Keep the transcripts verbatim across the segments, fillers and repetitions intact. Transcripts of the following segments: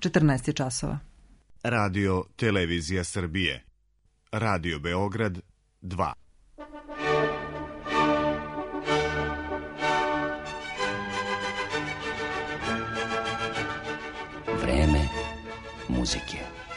četrnaest je časova. Radio Televizija Srbije. Radio Beograd dva. Vreme muzike.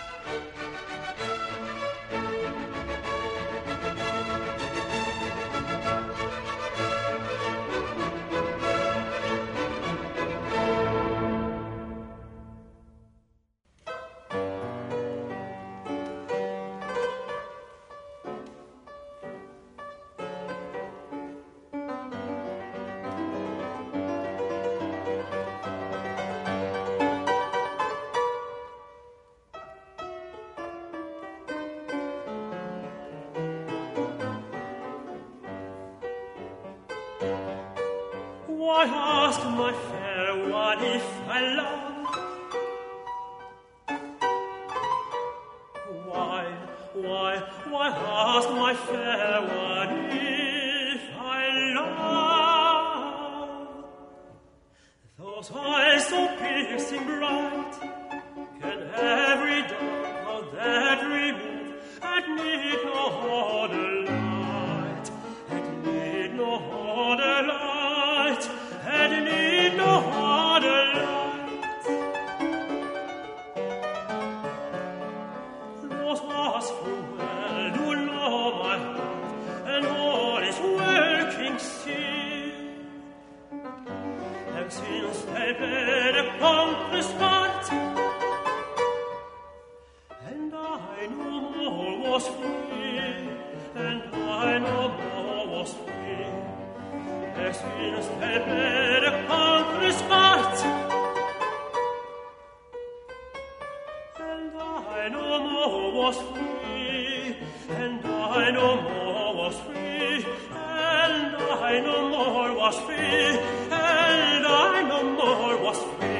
Why ask my fair one if I love? Why, why, why ask my fair one if I love? Those eyes so piercing bright, can every dark of that remove, and need no other light, and need no other light, and need no other light. Those eyes full well do know my heart, and all is working still. And since they bear upon the spot, and I no more was free, and I no more was free. And since they bear upon the spot, and I no more was free, and I no more was free, and I no more was free, and I no more was free.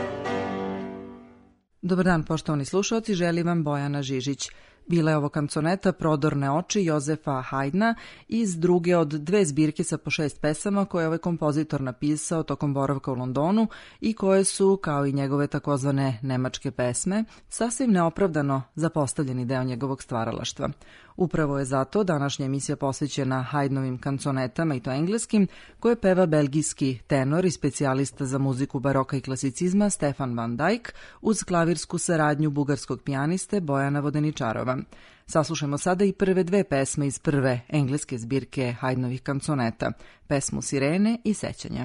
Dobar dan, poštovani slušalci, želi vam Bojana Žižić. Bila je ovo kanconeta Prodorne oči Jozefa Haydna iz druge od dve zbirke sa po šest pesama koje je ovaj kompozitor napisao tokom boravka u Londonu i koje su, kao i njegove takozvane nemačke pesme, sasvim neopravdano zapostavljeni deo njegovog stvaralaštva. Upravo je zato današnja emisija posvećena Haydnovim kanconetama, i to engleskim, koje peva belgijski tenor i specijalista za muziku baroka i klasicizma Stefan van Dijk uz klavirsku saradnju bugarskog pijaniste Bojana Vodeničarova. Saslušajmo sada i prve dve pesme iz prve engleske zbirke Haydnovih kanconeta, pesmu Sirene i Sećanja.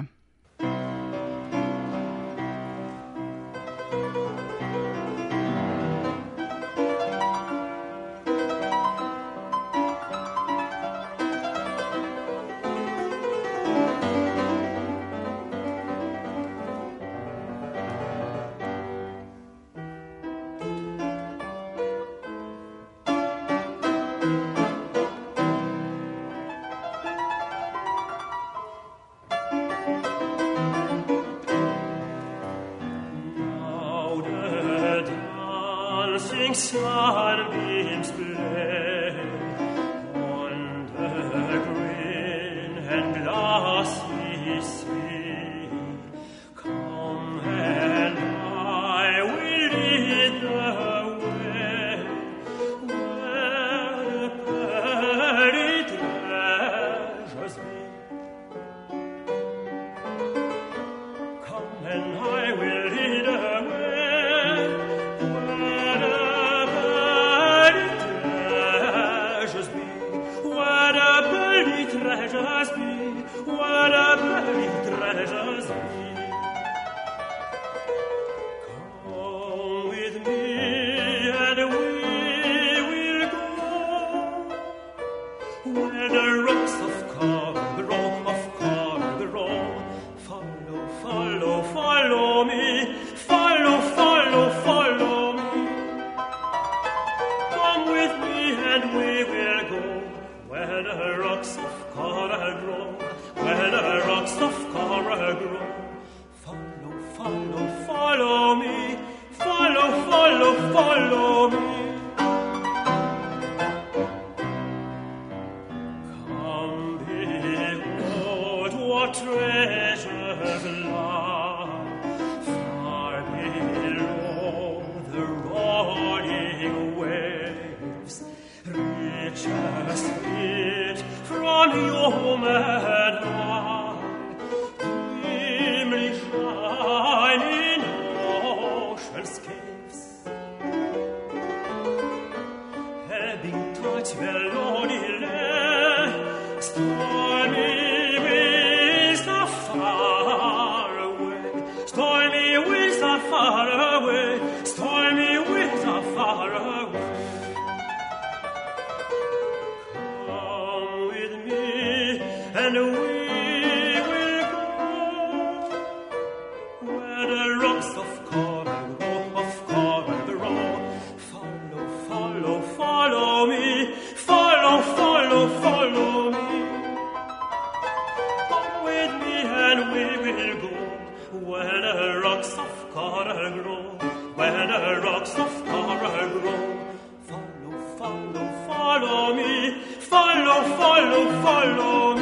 Sunbeams play on the green and glassy sea. Come and I will lead the way where the pearly treasures be. Come and I will lead the way where the treasures be, where the buried treasures be, where the buried treasures be. Come with me and we will go where the rocks of coral grow, of coral grow. Follow, follow, follow me, follow, follow, follow me. Come with me and we will go where the rocks of coral grow, where the rocks of coral grow. Follow, follow, follow me, follow, follow, follow me. Come behold what treasures lie far below just lit from human eye, dimly shining ocean's caves, ebbing touch melodile, stormy winds are far away, stormy winds are far away, stormy winds are far away. And we will go where the rocks of coral grow, of coral grow. Follow, follow, follow me, follow, follow, follow me. Come with me and we will go where the rocks of coral grow, where the rocks of coral grow. Follow, follow, follow me, follow, follow, follow me.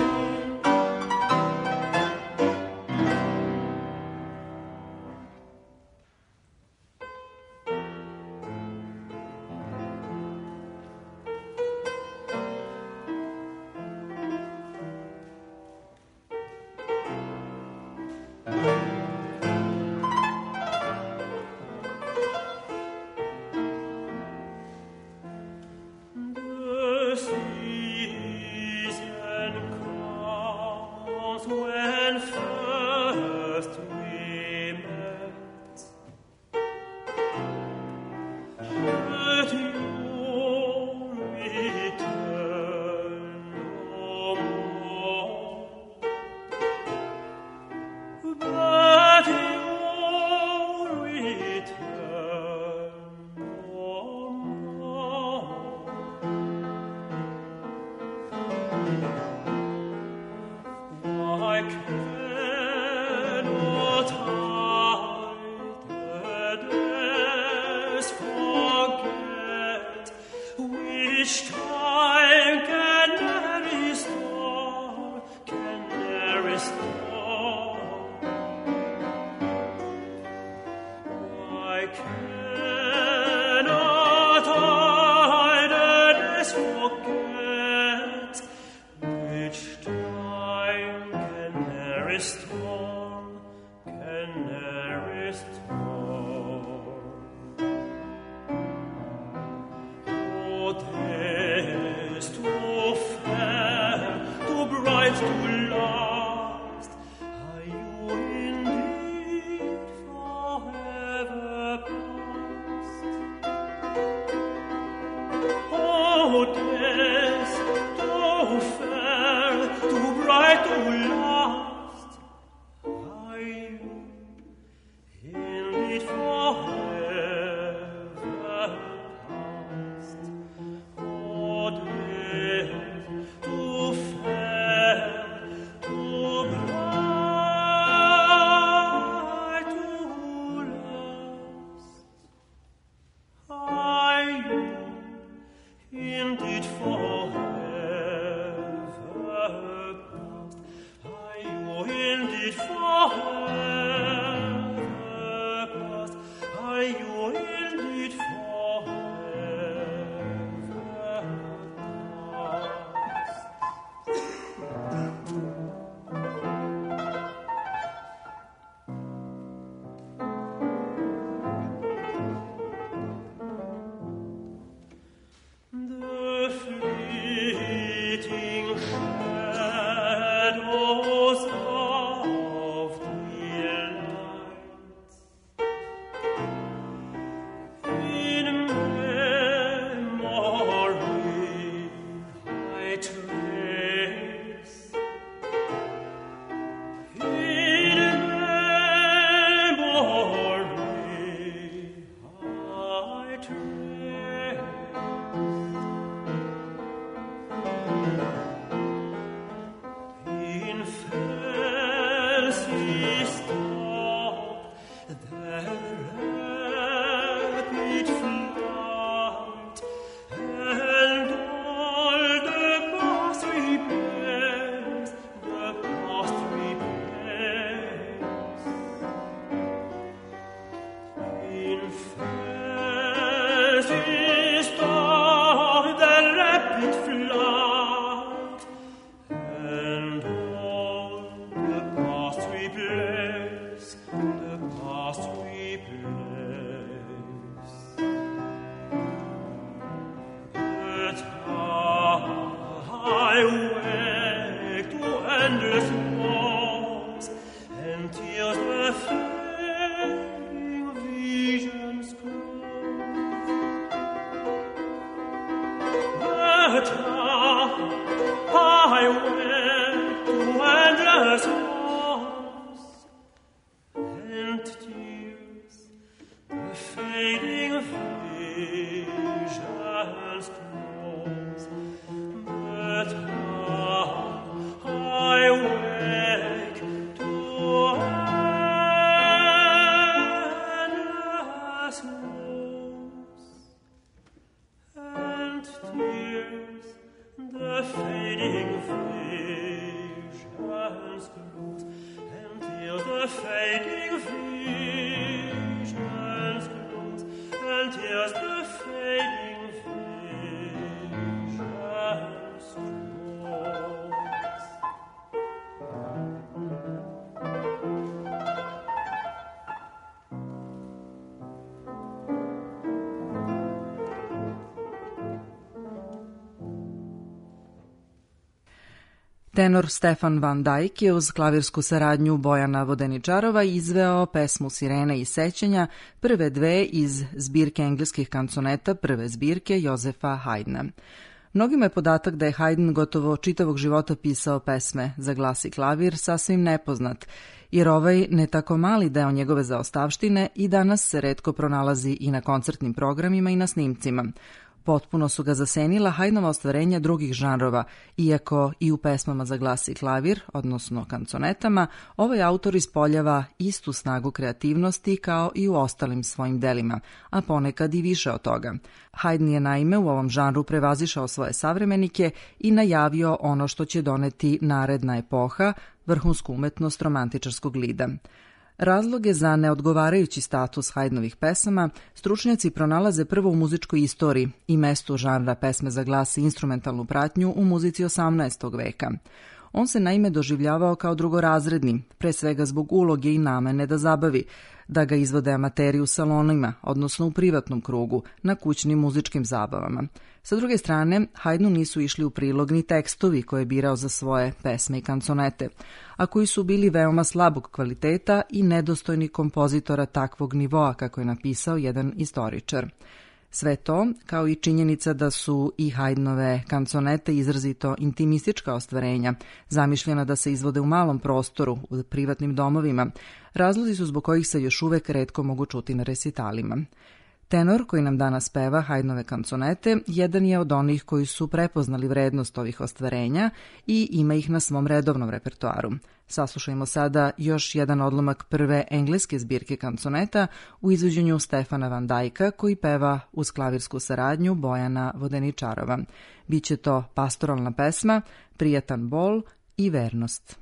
Tenor Stefan Van Dijk je uz klavirsku saradnju Bojana Vodeničarova izveo pesmu Sirene i sećanja, prve dve iz zbirke engleskih kanconeta prve zbirke Jozefa Haydna. Mnogima je podatak da je Haydn gotovo čitavog života pisao pesme za glas i klavir sasvim nepoznat, jer ovaj ne tako mali deo njegove zaostavštine i danas se retko pronalazi i na koncertnim programima i na snimcima. Potpuno su ga zasenila Haydnova ostvarenja drugih žanrova, iako i u pesmama za glas i klavir, odnosno kanconetama, ovaj autor ispoljava istu snagu kreativnosti kao i u ostalim svojim delima, a ponekad i više od toga. Haydn je naime u ovom žanru prevazišao svoje savremenike i najavio ono što će doneti naredna epoha, vrhunsku umetnost romantičarskog lida. Razloge za neodgovarajući status Haydnovih pesama stručnjaci pronalaze prvo u muzičkoj istoriji i mestu žanra pesme za glas i instrumentalnu pratnju u muzici osamnaestog veka. On se naime doživljavao kao drugorazredni, pre svega zbog uloge i namene da zabavi, da ga izvode amateri u salonima, odnosno u privatnom krugu, na kućnim muzičkim zabavama. Sa druge strane, Haydnu nisu išli u prilog ni tekstovi koje je birao za svoje pesme i kanconete, a koji su bili veoma slabog kvaliteta i nedostojni kompozitora takvog nivoa, kako je napisao jedan istoričar. Sve to, kao i činjenica da su i Haydnove kanconete izrazito intimistička ostvarenja, zamišljena da se izvode u malom prostoru, u privatnim domovima, razlozi su zbog kojih se još uvek retko mogu čuti na resitalima. Tenor koji nam danas peva Haydnove kanconete jedan je od onih koji su prepoznali vrednost ovih ostvarenja i ima ih na svom redovnom repertoaru. Saslušajmo sada još jedan odlomak prve engleske zbirke kanconeta u izvođenju Stefana Van Dijka koji peva uz klavirsku saradnju Bojana Vodeničarova. Biće to pastoralna pesma, Prijatan bol i vernost.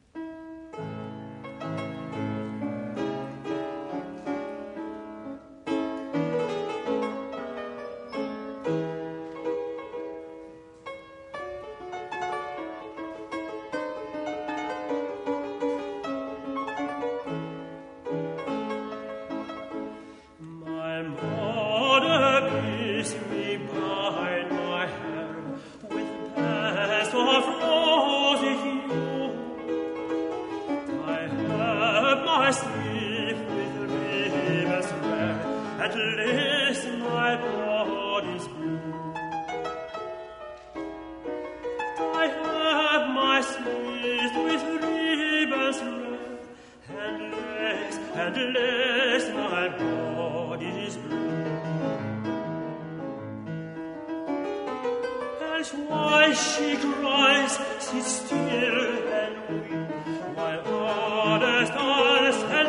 Why she cries, sit still and weep, while others dance and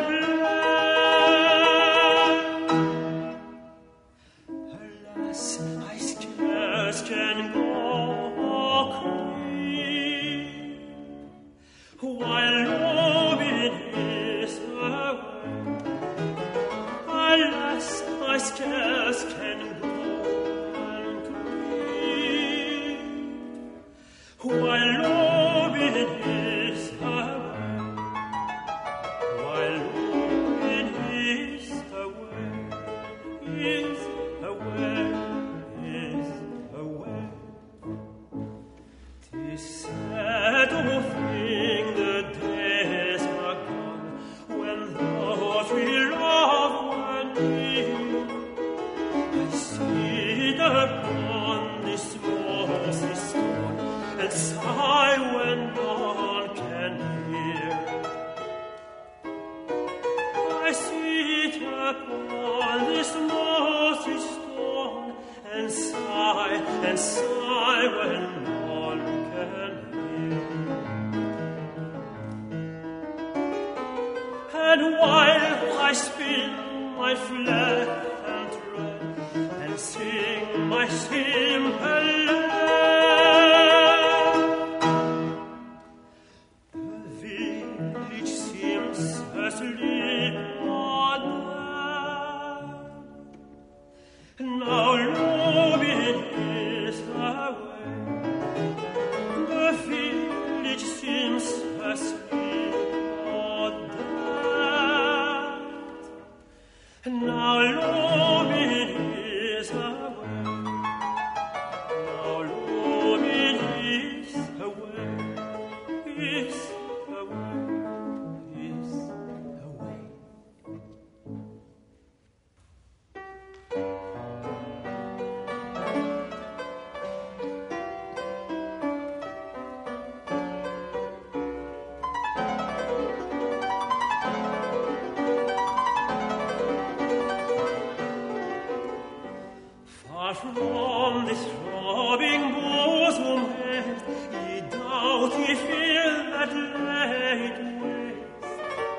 play. Alas, I scarce can go creep, while loving is away. Alas, I scarce can go while loving is away, while loving is away, is away, is away. 'Tis sad to think the days are gone when those we love were near. I sit upon this rose sigh when none can hear. I sit upon this mossy stone and sigh and sigh when none can hear. And while I spin my flail and thread and sing my simple lay, the village seems asleep or dead. Now Lubin is away. The village seems asleep or dead. Now Lubin is away. Now Lubin is away. Is away. Is away. Far from this throbbing bosom head, ye doubt, ye fear that lay it waste.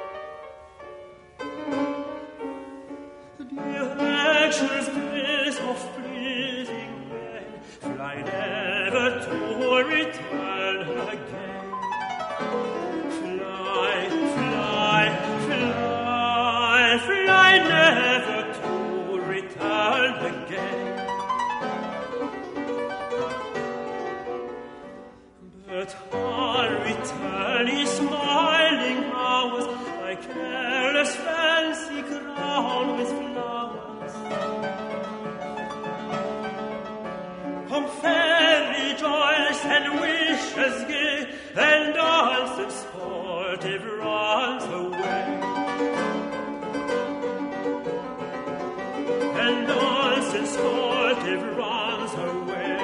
Directions days of pleasing men fly never to return again. Fly, fly, fly, fly never to return again. But on returning smiling hours, my careless fancy crowned with flowers. Come fair, rejoice, and wishes gay, and dance and sportive runs away. And dance and sportive runs away.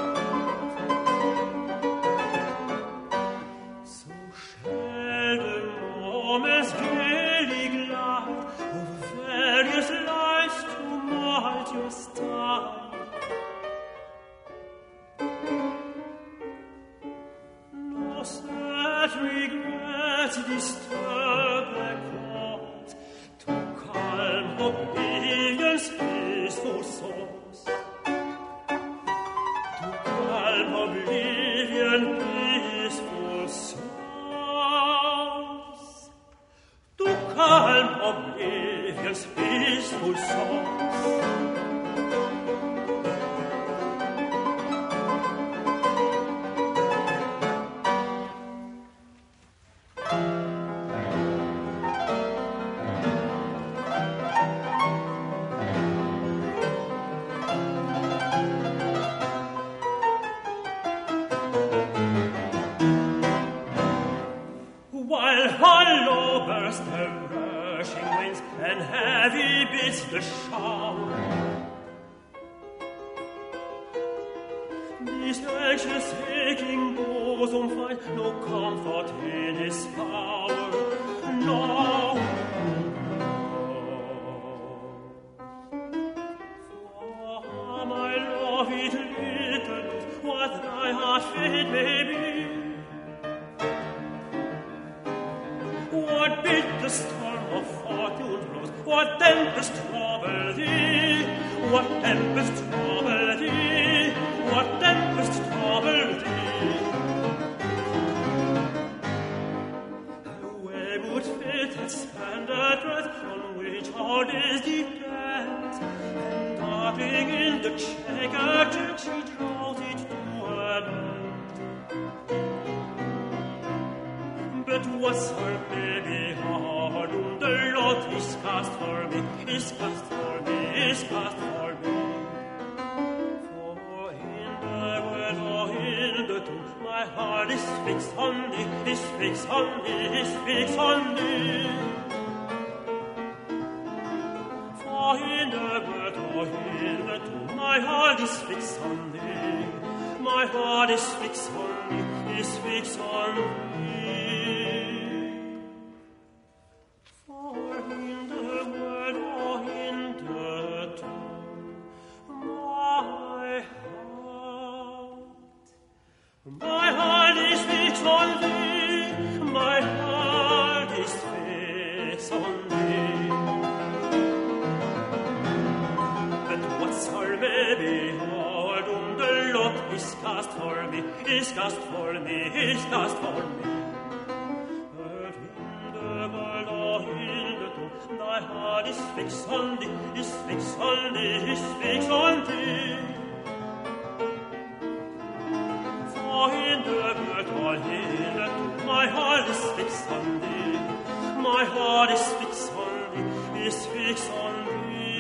So shall the moments gaily glide over various lives to mold your style. No sad regrets disturb their cause, to calm oblivion's peaceful source. To calm oblivion peaceful source. To calm oblivion's peaceful source. While hollow burst the rushing winds and heavy beats the shower, this anxious aching bosom find no comfort in his power. No, for my love it little what thy heart fate may be. What bitter storm of fortune blows? What tempest trouble thee? What tempest trouble thee? What tempest trouble thee? Away would fate had spanned a thread on which all days depend, and darting in the chequer check she draws it to an end. But what's her baby heart? The lot is cast for me, is cast for me, is cast for me. For in the word or in the two, my heart is fixed on thee, is fixed on thee, is fixed on thee. For in the word or in the two, my heart is fixed on thee, my heart is fixed on thee. is fixed on thee. For in the world or in the tomb, my heart, my heart is fixed on thee, my heart is fixed on thee. And whatsoever may behold, um, the lot is cast for me, is cast for me, is cast for me. But in the world or in the tomb, thy heart is fixed on thee, is fixed on thee, is fixed on thee. For in the world or in the tomb, my heart is fixed on thee, my heart is fixed on thee, is fixed on thee.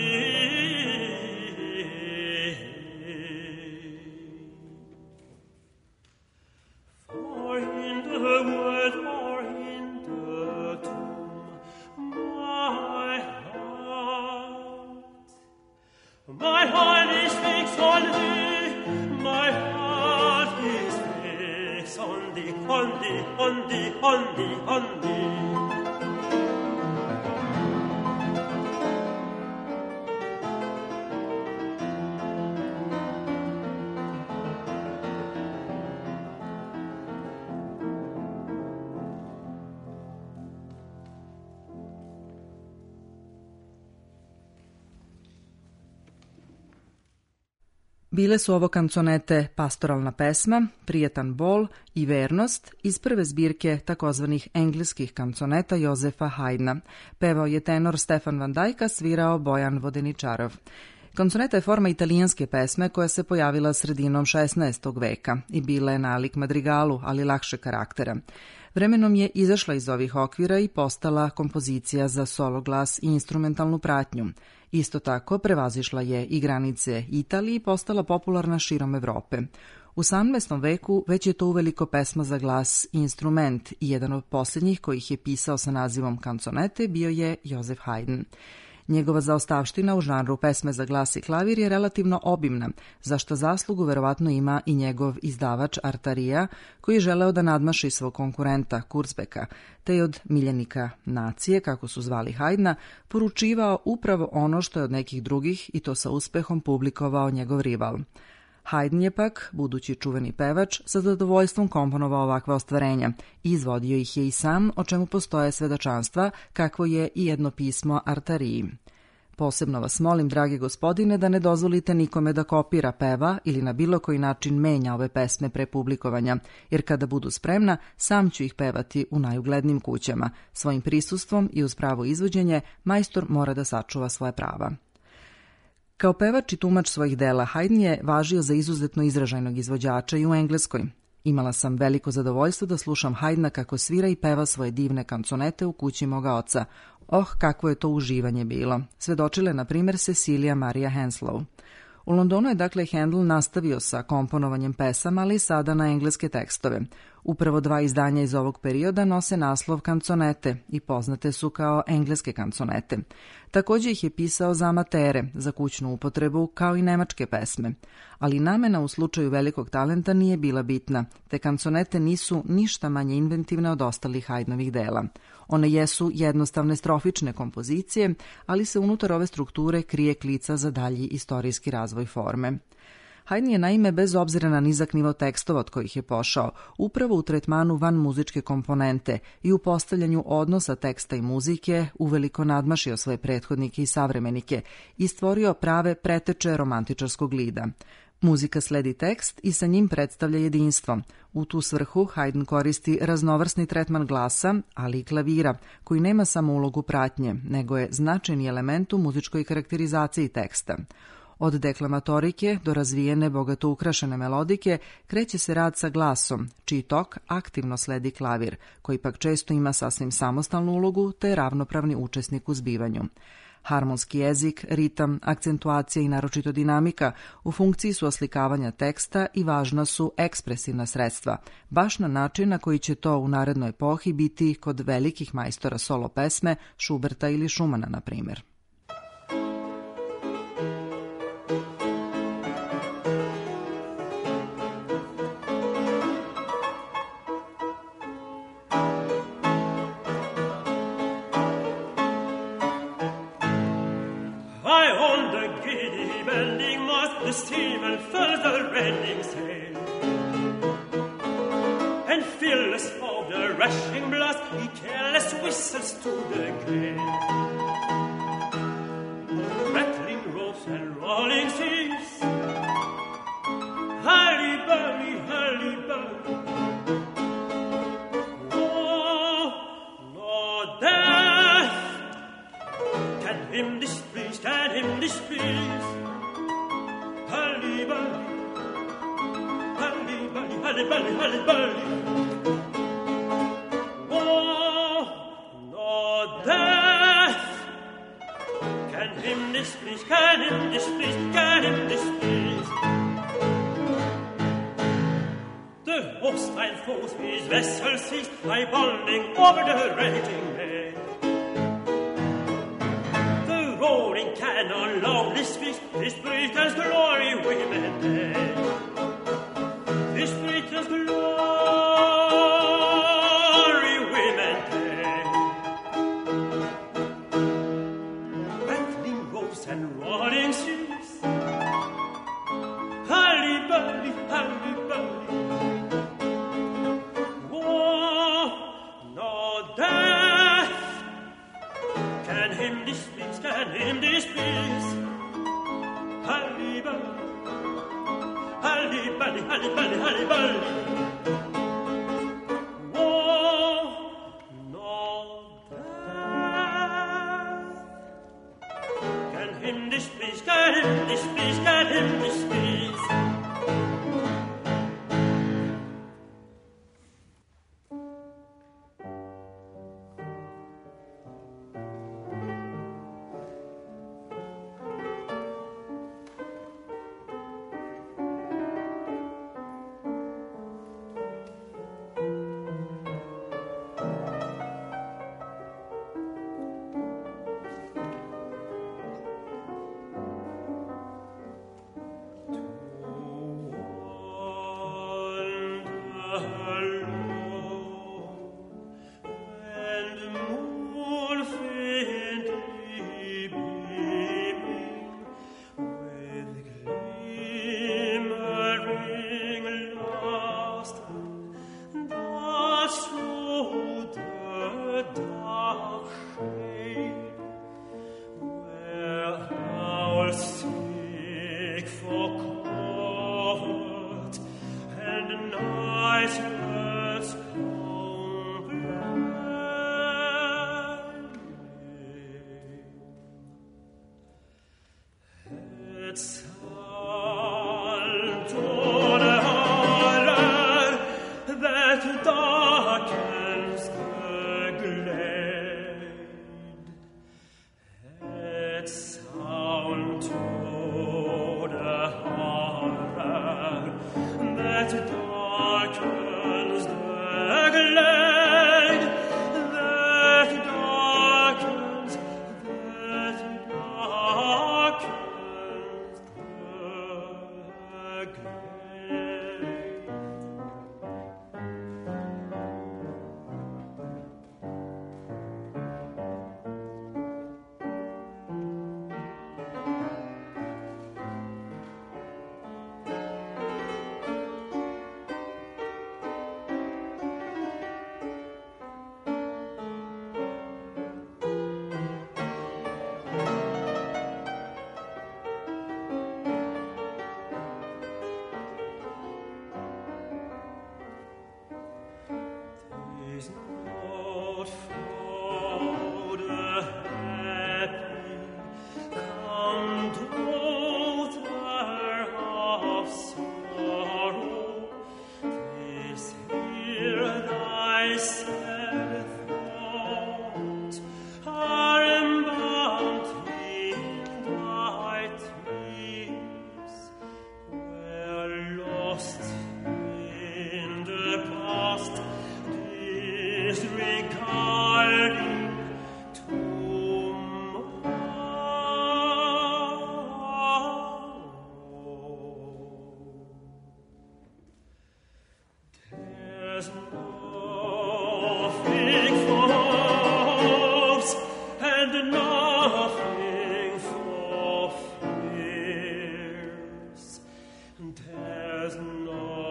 For in the world or in the tomb, my heart, my heart is fixed on thee, my heart is fixed on thee, on thee, on thee, on thee, on thee. Bile su ovo kanconete Pastoralna pesma, Prijetan bol i Vernost iz prve zbirke takozvanih engleskih kanconeta Jozefa Haydna. Pevao je tenor Stefan Van Dyke, svirao Bojan Vodeničarov. Kanconeta je forma italijanske pesme koja se pojavila sredinom šesnaestog veka i bila je nalik madrigalu, ali lakše karaktera. Vremenom je izašla iz ovih okvira i postala kompozicija za solo glas i instrumentalnu pratnju. Isto tako prevazišla je i granice Italije i postala popularna širom Evrope. U sedamnaestom veku već je to uveliko pesma za glas i instrument i jedan od posljednjih kojih je pisao sa nazivom kanconete bio je Josef Haydn. Njegova zaostavština u žanru pesme za glas i klavir je relativno obimna, za što zaslugu verovatno ima i njegov izdavač Artarija, koji je želeo da nadmaši svog konkurenta Kurzbeka, te je od miljenika nacije, kako su zvali Haydna, poručivao upravo ono što je od nekih drugih i to sa uspehom publikovao njegov rival. Haydn je pak, budući čuveni pevač, sa zadovoljstvom komponovao ovakva ostvarenja i izvodio ih je i sam, o čemu postoje svedočanstva, kakvo je i jedno pismo Artariji. Posebno vas molim, dragi gospodine, da ne dozvolite nikome da kopira, peva ili na bilo koji način menja ove pesme pre publikovanja, jer kada budu spremna, sam ću ih pevati u najuglednijim kućama. Svojim prisustvom i uz pravo izvođenje, majstor mora da sačuva svoje prava. Kao pevač i tumač svojih dela, Haydn je važio za izuzetno izražajnog izvođača i u Engleskoj. Imala sam veliko zadovoljstvo da slušam Haydna kako svira i peva svoje divne kanconete u kući moga oca. Oh, kakvo je to uživanje bilo. Svedočila je, na primjer, Cecilia Maria Henslow. U Londonu je dakle Handel nastavio sa komponovanjem pesama, ali sada na engleske tekstove. Upravo dva izdanja iz ovog perioda nose naslov kanconete i poznate su kao engleske kanconete. Također ih je pisao za amatere, za kućnu upotrebu, kao i nemačke pesme. Ali namena u slučaju velikog talenta nije bila bitna, te kanconete nisu ništa manje inventivne od ostalih Haydnovih dela. One jesu jednostavne strofične kompozicije, ali se unutar ove strukture krije klica za dalji istorijski razvoj forme. Haydn je naime, bez obzira na nizak nivo tekstova od kojih je pošao, upravo u tretmanu van muzičke komponente i u postavljanju odnosa teksta i muzike uveliko nadmašio svoje prethodnike i savremenike i stvorio prave preteče romantičarskog lida. Muzika sledi tekst i sa njim predstavlja jedinstvo. U tu svrhu Haydn koristi raznovrsni tretman glasa, ali i klavira, koji nema samo ulogu pratnje, nego je značajni element u muzičkoj karakterizaciji teksta. Od deklamatorike do razvijene, bogato ukrašene melodike kreće se rad sa glasom, čiji tok aktivno sledi klavir, koji pak često ima sasvim samostalnu ulogu te je ravnopravni učesnik u zbivanju. Harmonski jezik, ritam, akcentuacija i naročito dinamika u funkciji su oslikavanja teksta i važna su ekspresivna sredstva, baš na način na koji će to u narednoj epohi biti kod velikih majstora solo pesme, Schuberta ili Schumana, na primjer. sea bending mast, the steamer fills the redding sail. And fearless of the rushing blast, he careless whistles to the gale. Rattling ropes and rolling seas, hurly-burly, hurly-burly. Oh, no death can him displease, can him displease. Hurly-burly, hurly-burly, hurly-burly, hurly-burly. Oh, no death can him displease, can him displease, can him displease. The hostile foes his vessel seized, by bounding over the raging bay. The roaring cannon loudly speaks, his Britain's glory women day. His Britain's glory women day. Rattling ropes and roaring seas, hurly-burly, hurly-burly. Can him displease? Hurly-burly, hurly-burly, hurly-burly, hurly-burly. Oh, no death can him displease? Can him displease? Can him displease?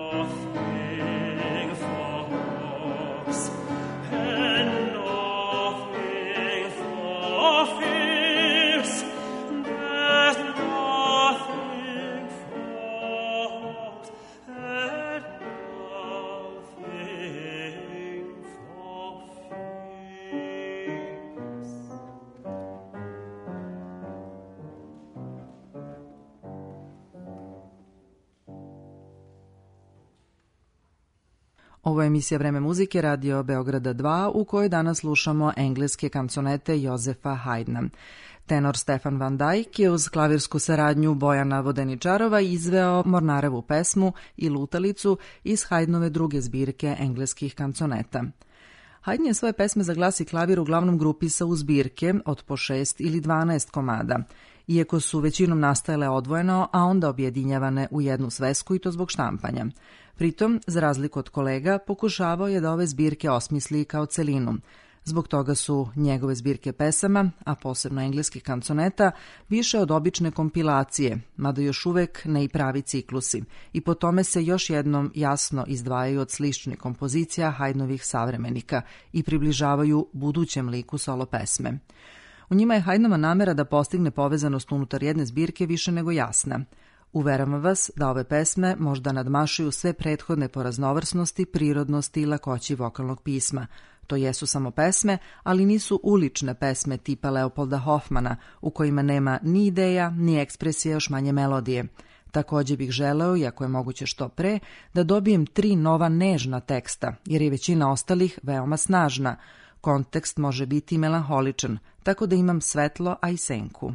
Ovo je emisija Vreme muzike Radio Beograda dva u kojoj danas slušamo engleske kanconete Jozefa Haydna. Tenor Stefan Van Dyke je uz klavirsku saradnju Bojana Vodeničarova izveo Mornarevu pesmu i Lutalicu iz Haydnove druge zbirke engleskih kanconeta. Haydn je svoje pesme za glas i klavir uglavnom grupisao u zbirke od po šest ili dvanaest komada, iako su većinom nastajale odvojeno, a onda objedinjavane u jednu svesku i to zbog štampanja. Pritom, za razliku od kolega, pokušavao je da ove zbirke osmisli kao celinu. Zbog toga su njegove zbirke pesama, a posebno engleskih kanconeta, više od obične kompilacije, mada još uvek ne i pravi ciklusi, i po tome se još jednom jasno izdvajaju od sličnih kompozicija Haydnovih savremenika i približavaju budućem liku solo pesme. U njima je Haydnova namera da postigne povezanost unutar jedne zbirke više nego jasna. Uveravam vas da ove pesme možda nadmašuju sve prethodne po raznovrsnosti, prirodnosti i lakoći vokalnog pisma. To jesu samo pesme, ali nisu ulične pesme tipa Leopolda Hofmana, u kojima nema ni ideja, ni ekspresije, još manje melodije. Također bih želeo, i ako je moguće što pre, da dobijem tri nova nežna teksta, jer je većina ostalih veoma snažna. Kontekst može biti melanholičan, tako da imam svetlo, a i senku.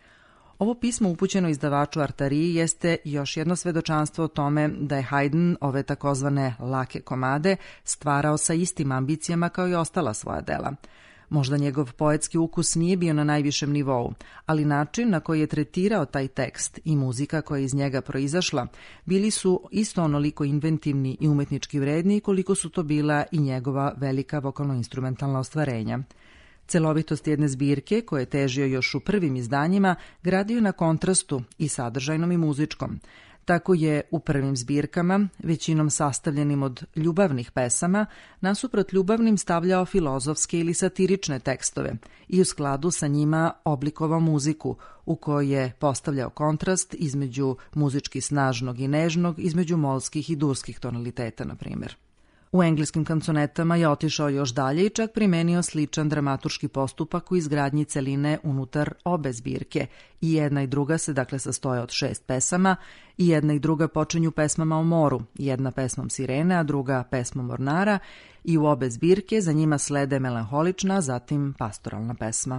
Ovo pismo upućeno izdavaču Artariji jeste još jedno svedočanstvo o tome da je Haydn ove takozvane lake komade stvarao sa istim ambicijama kao i ostala svoja dela. Možda njegov poetski ukus nije bio na najvišem nivou, ali način na koji je tretirao taj tekst i muzika koja je iz njega proizašla bili su isto onoliko inventivni i umetnički vredni koliko su to bila i njegova velika vokalno-instrumentalna ostvarenja. Celovitost jedne zbirke, koje je težio još u prvim izdanjima, gradio na kontrastu i sadržajnom i muzičkom. Tako je u prvim zbirkama, većinom sastavljenim od ljubavnih pesama, nasuprot ljubavnim stavljao filozofske ili satirične tekstove i u skladu sa njima oblikovao muziku, u kojoj je postavljao kontrast između muzički snažnog i nežnog, između molskih i durskih tonaliteta, na primjer. U engleskim kanconetama je otišao još dalje i čak primenio sličan dramaturški postupak u izgradnji celine unutar obe zbirke. I jedna i druga se dakle sastoje od šest pesama i jedna i druga počinju pesmama o moru, jedna pesmom Sirene, a druga pesmom Mornara, i u obe zbirke za njima slede melanholična, zatim pastoralna pesma.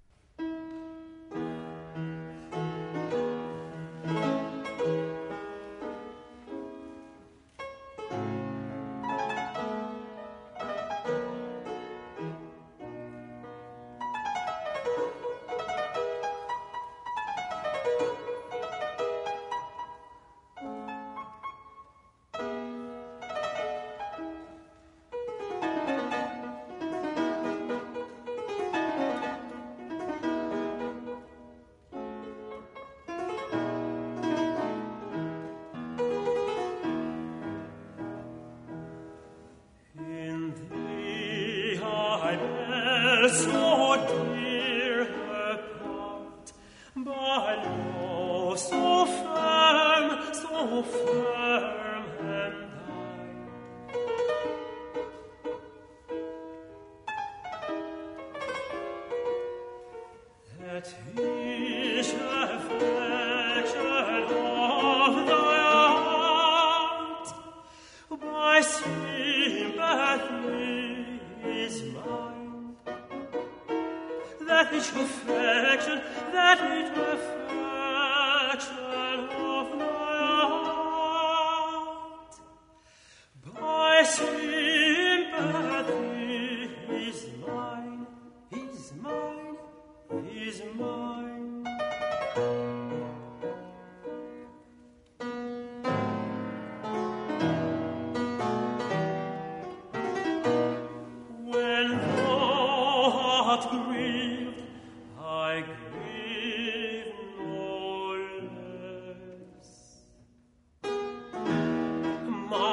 So dear her part, but oh, so firm, so firm and high. That is affection of thy heart, by sympathy is mine. That is affection, that is affection of my heart. By sympathy is mine, is mine, is mine. When thou art grieved, I grieve no less. My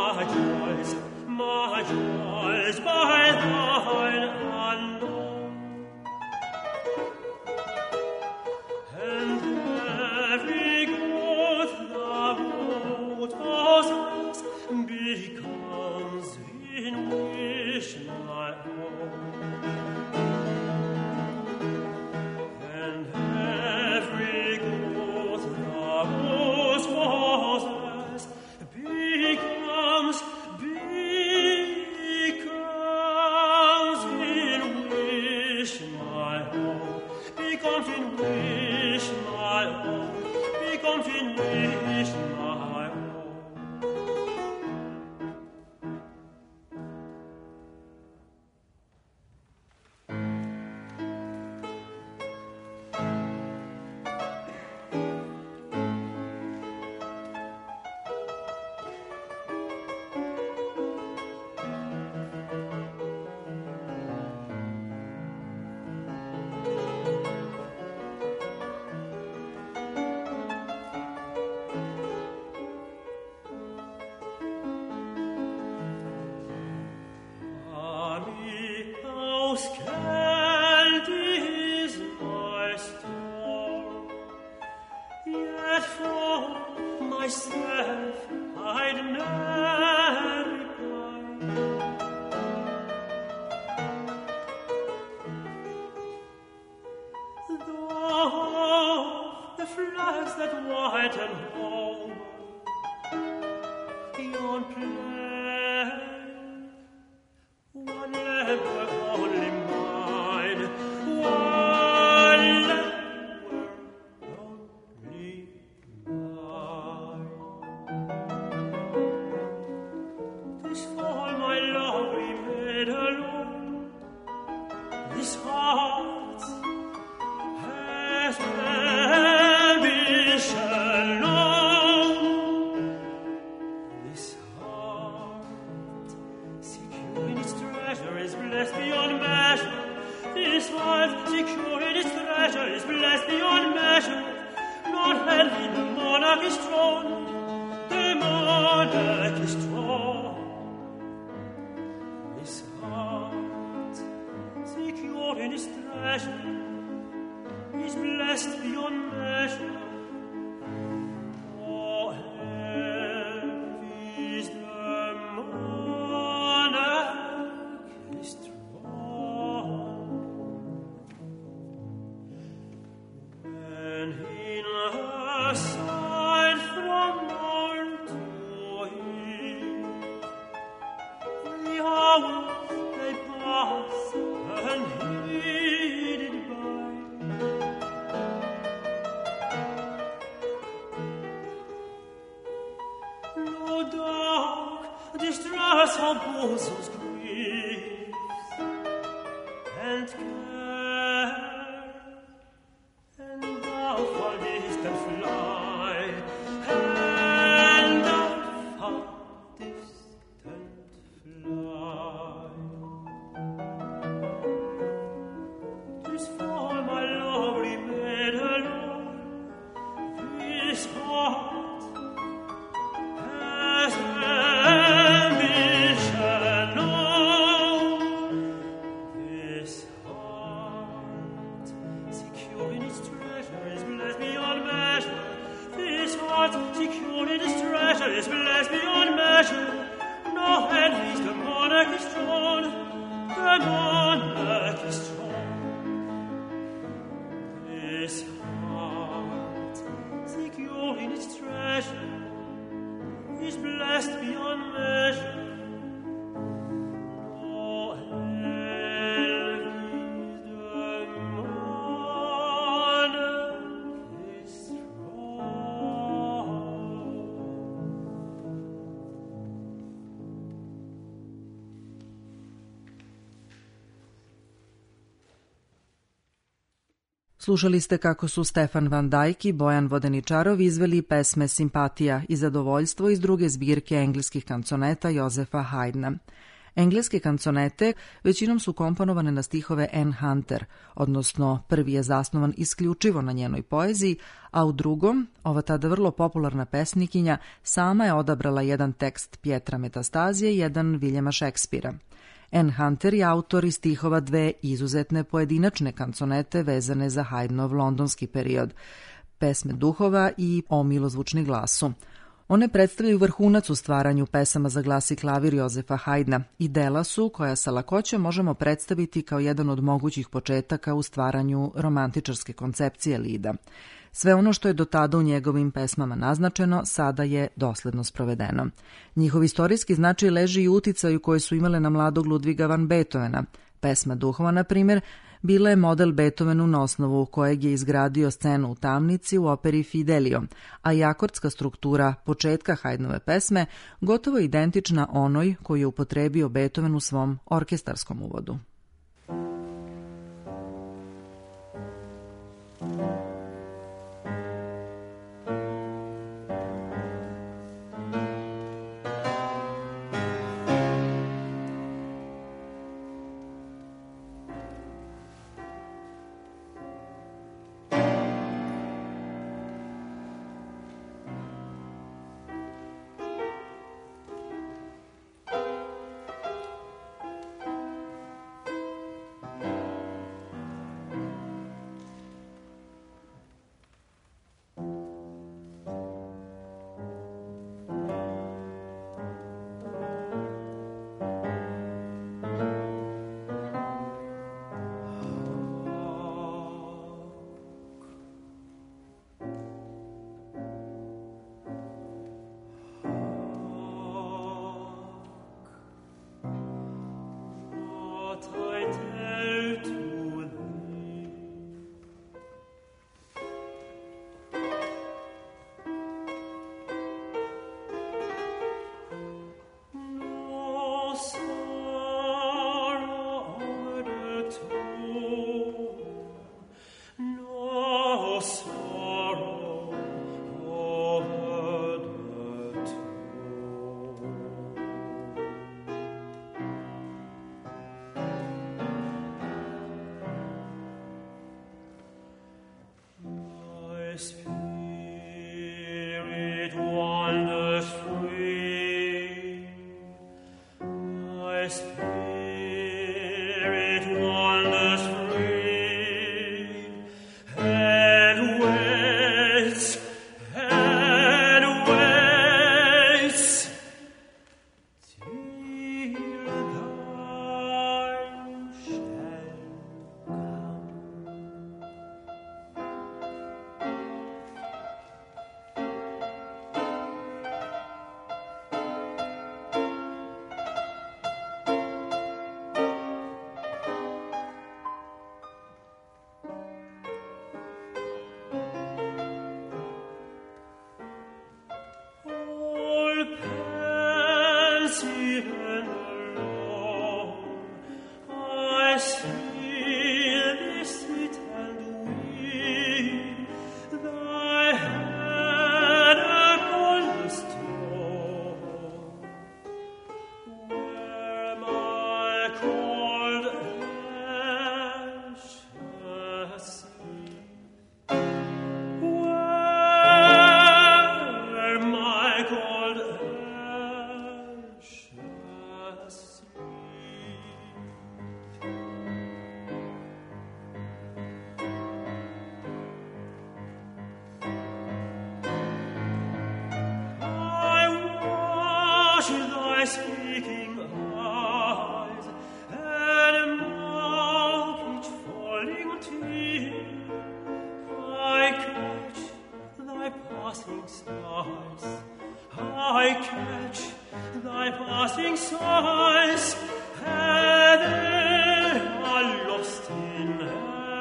kommt ihn nicht nahe. Slušali ste kako su Stefan Van Dyke i Bojan Vodeničarov izveli pesme Simpatija i zadovoljstvo iz druge zbirke engleskih kanconeta Jozefa Haydna. Engleske kanconete većinom su komponovane na stihove Anne Hunter, odnosno prvi je zasnovan isključivo na njenoj poeziji, a u drugom, ova tada vrlo popularna pesnikinja sama je odabrala jedan tekst Pietra Metastazije i jedan Viljema Šekspira. Anne Hunter je autor i stihova dve izuzetne pojedinačne kanconete vezane za Haydnov londonski period, Pesme duhova i O milozvučni glasu. One predstavljaju vrhunac u stvaranju pesama za glas i klavir Jozefa Haydna i dela su koja sa lakoćom možemo predstaviti kao jedan od mogućih početaka u stvaranju romantičarske koncepcije lida. Sve ono što je do tada u njegovim pesmama naznačeno, sada je dosledno sprovedeno. Njihov istorijski značaj leži i uticaju koje su imale na mladog Ludviga van Beethovena. Pesma duhova, na primjer, bila je model Beethovenu na osnovu kojeg je izgradio scenu u tamnici u operi Fidelio, a i akordska struktura početka Haydnove pesme gotovo identična onoj koju je upotrebio Beethoven u svom orkestarskom uvodu. Spirit wanders free, my spirit wanders free, and waits, and waits till thou shalt come. All pensive and alone, I see thee sit and weep, thy head upon the stone, where my cold ashes sleep. Where my cold ashes sleep. I watch thy speaking eyes and mark each falling tear. I catch thy passing sighs, I catch thy passing sighs, and they are lost in air.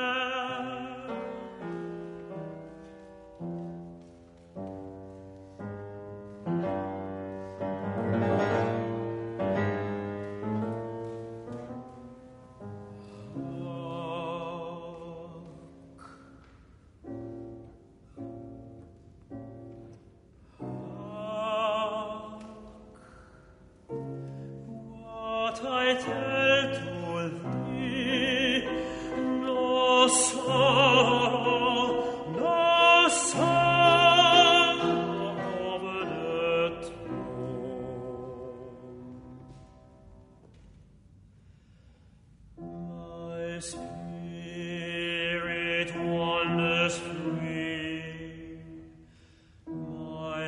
What I tell to thee, no sorrow, no sorrow over the tomb. My spirit wanders free, my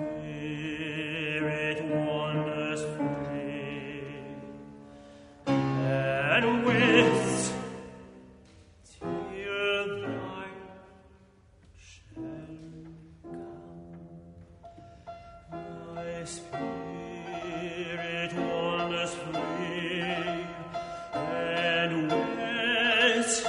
spirit wanders free, and waits till thou shalt come. My spirit wanders free, and waits,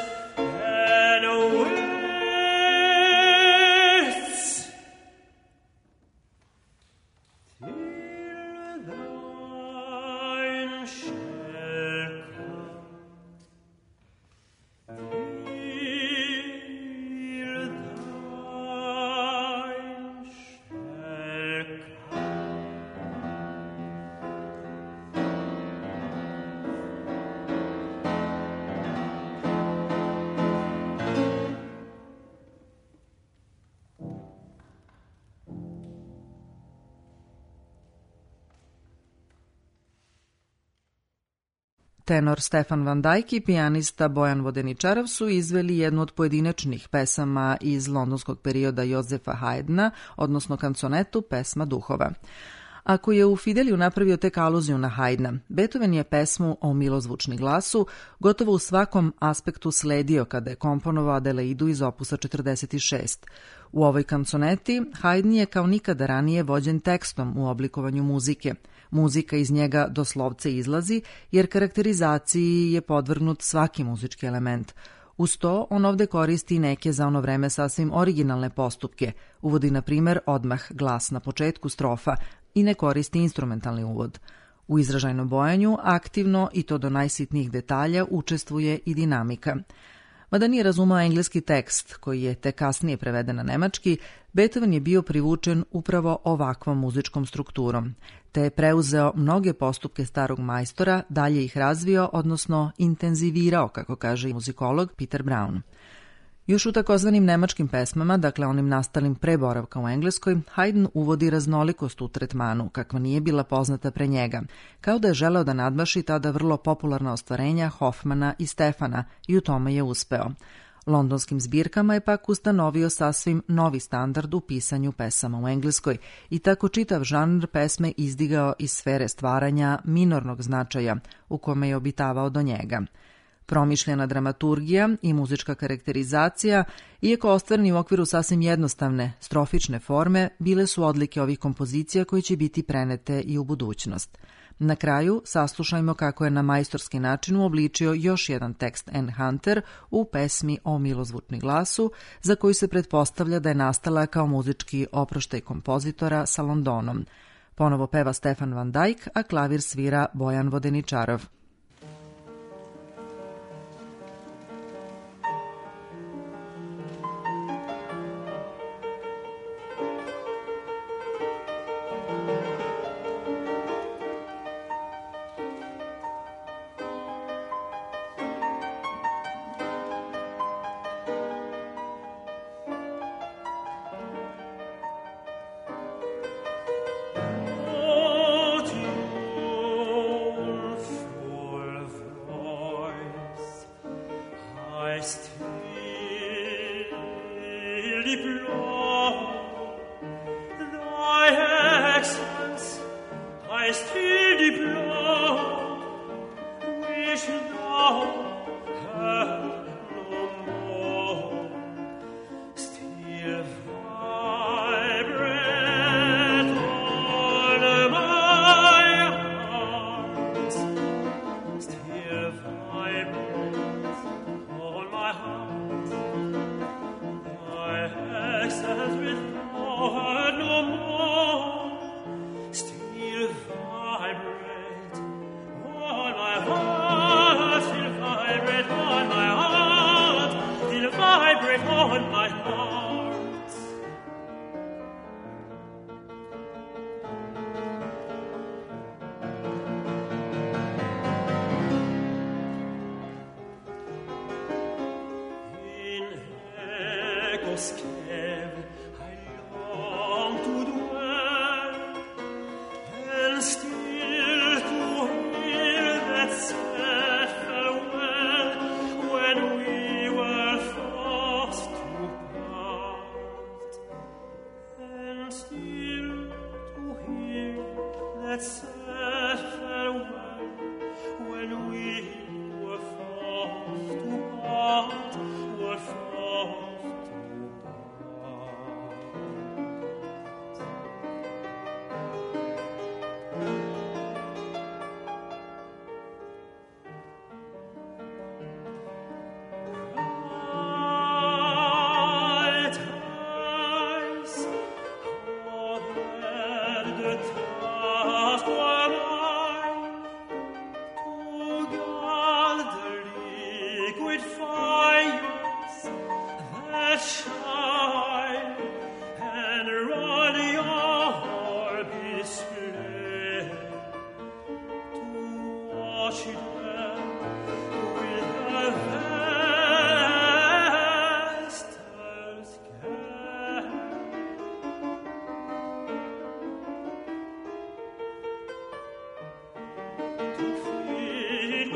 Tenor Stefan Van Dijk i pijanista Bojan Vodeničarov su izveli jednu od pojedinačnih pesama iz londonskog perioda Jozefa Haydna, odnosno kanconetu Pesma duhova. Ako je u Fideliju napravio tek aluziju na Haydna, Beethoven je pesmu o milozvučni glasu gotovo u svakom aspektu sledio kada je komponovao Adelaidu iz opusa četrdeset šest. U ovoj kanconeti Haydn je kao nikada ranije vođen tekstom u oblikovanju muzike. Muzika iz njega doslovce izlazi, jer karakterizaciji je podvrgnut svaki muzički element. Uz to, on ovde koristi neke za ono vreme sasvim originalne postupke. Uvodi, na primjer, odmah glas na početku strofa i ne koristi instrumentalni uvod. U izražajnom bojanju aktivno, i to do najsitnijih detalja, učestvuje i dinamika. Mada nije razumao engleski tekst, koji je te kasnije preveden na nemački, Beethoven je bio privučen upravo ovakvom muzičkom strukturom, te je preuzeo mnoge postupke starog majstora, dalje ih razvio, odnosno intenzivirao, kako kaže muzikolog Peter Brown. Još u takozvanim nemačkim pesmama, dakle onim nastalim pre boravka u Engleskoj, Haydn uvodi raznolikost u tretmanu, kakva nije bila poznata pre njega, kao da je želeo da nadmaši tada vrlo popularna ostvarenja Hofmana i Stefana, i u tome je uspeo. Londonskim zbirkama je pak ustanovio sasvim novi standard u pisanju pesama u Engleskoj i tako čitav žanr pesme izdigao iz sfere stvaranja minornog značaja u kome je obitavao do njega. Promišljena dramaturgija i muzička karakterizacija, iako ostvareni u okviru sasvim jednostavne, strofične forme, bile su odlike ovih kompozicija koje će biti prenete i u budućnost. Na kraju saslušajmo kako je na majstorski način uobličio još jedan tekst Anne Hunter u pesmi o milozvučni glasu, za koju se pretpostavlja da je nastala kao muzički oproštaj kompozitora sa Londonom. Ponovo peva Stefan Van Dijk, a klavir svira Bojan Vodeničarov.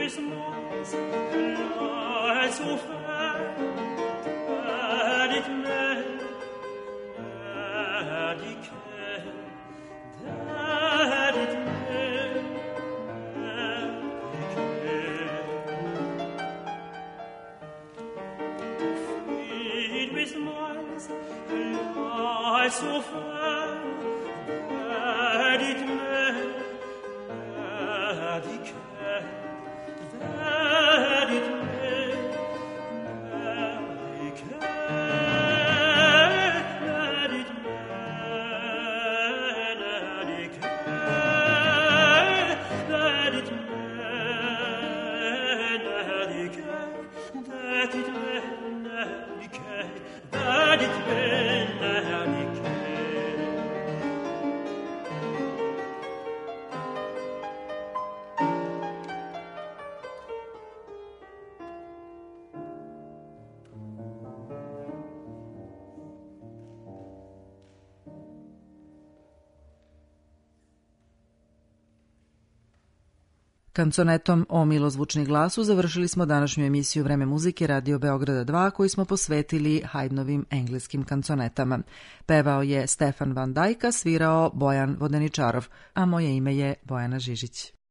Kanconetom O milozvučni glasu završili smo današnju emisiju Vreme muzike Radio Beograda dva koju smo posvetili Haydnovim engleskim kanconetama. Pevao je Stefan Van Dijk, svirao Bojan Vodeničarov, a moje ime je Bojana Žižić.